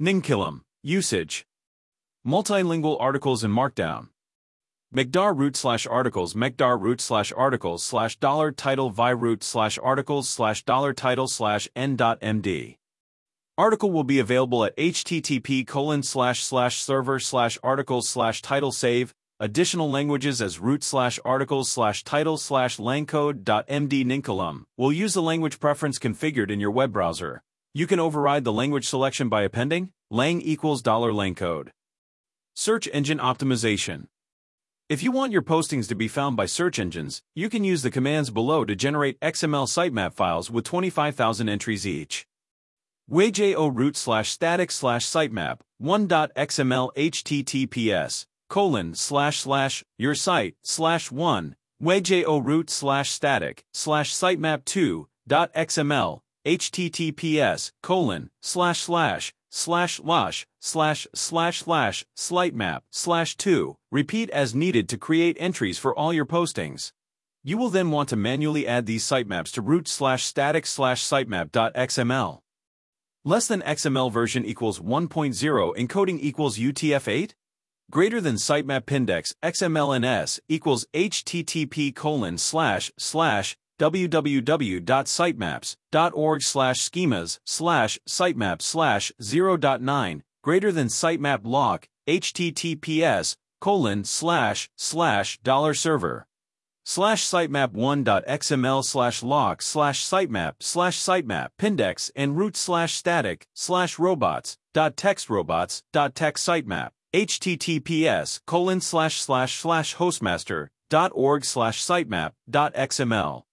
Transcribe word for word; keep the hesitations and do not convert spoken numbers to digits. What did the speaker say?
Ninkilim. Usage. Multilingual articles in Markdown. Mekdar root slash articles Mekdar root slash articles slash dollar title vi root slash articles slash dollar title slash n.md. Article will be available at http colon slash slash server slash articles slash title save. Additional languages as root slash articles slash title slash langcode.md. Ninkilim will use the language preference configured in your web browser. You can override the language selection by appending lang equals dollar langcode. Search engine optimization. If you want your postings to be found by search engines, you can use the commands below to generate X M L sitemap files with twenty-five thousand entries each. Wjo root slash static slash sitemap one.xml https colon slash slash your site slash one wjo root slash static slash sitemap two.xml https colon slash slash slash slash slash slash slash sitemap slash two. Repeat as needed to create entries for all your postings. You will then want to manually add these sitemaps to root slash static slash sitemap.xml. Less than X M L version equals one point zero encoding equals U T F eight? Greater than sitemap index X M L N S equals http colon slash slash www.sitemaps.org slash schemas slash sitemap slash zero point nine. Greater than sitemap lock https colon slash slash dollar server slash sitemap1.xml slash lock slash sitemap slash sitemap index and root slash static slash robots dot text robots dot text sitemap https colon slash slash slash hostmaster dot org slash sitemap dot xml.